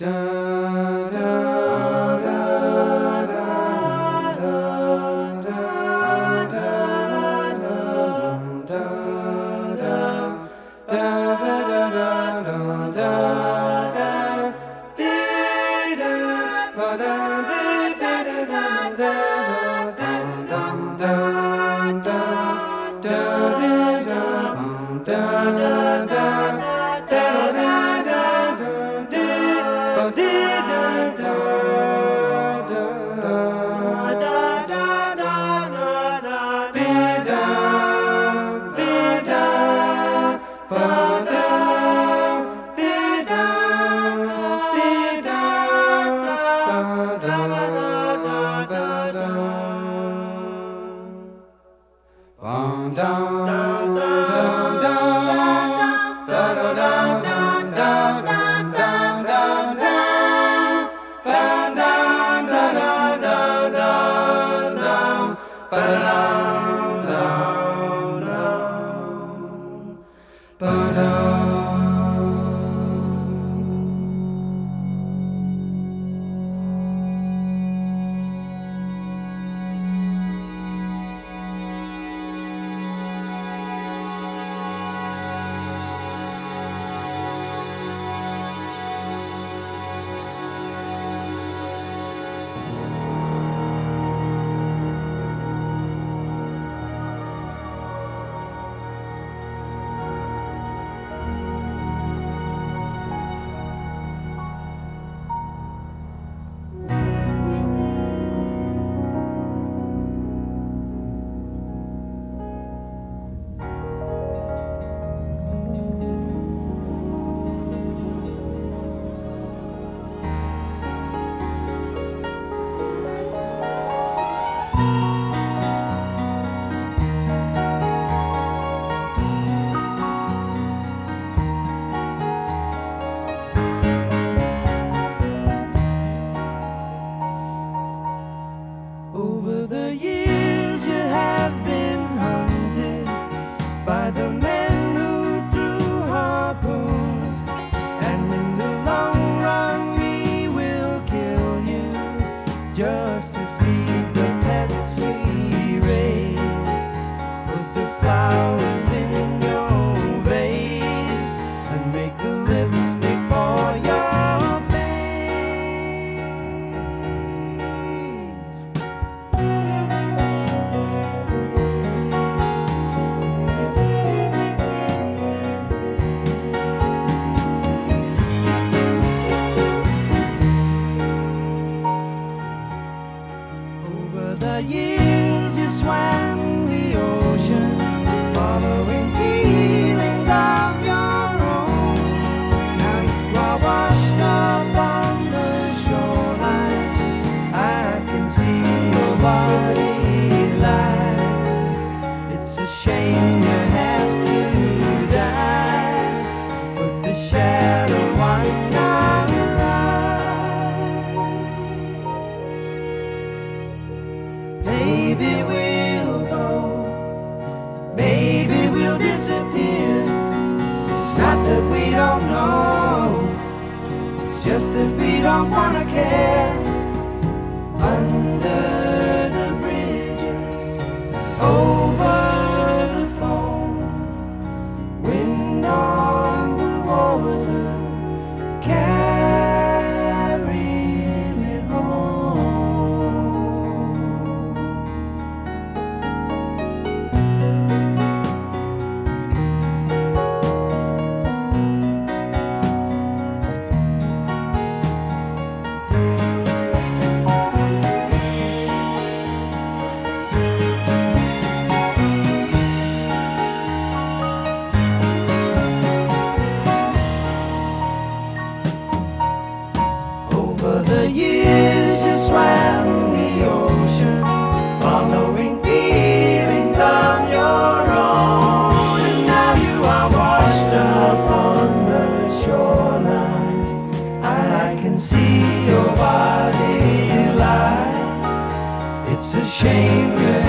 Over the years you have been hunted by the men who threw harpoons, and in the long run we will kill you just to feed the pets we raise. Put the flowers in your vase and make the lipstick for your face. Over the years you swam the ocean, following feelings of your own. Now you are washed up on the shoreline. I can see your body lie. It's a shame you have to die. Put the shadow on your eye. Maybe we'll go, maybe we'll disappear. It's not that we don't know, it's just that we don't wanna care. Under the bridges, over the foam, wind on the water, carry me home. Over the years you swam the ocean, following feelings on your own. And now you are washed up on the shoreline. I can see your body lie. It's a shame you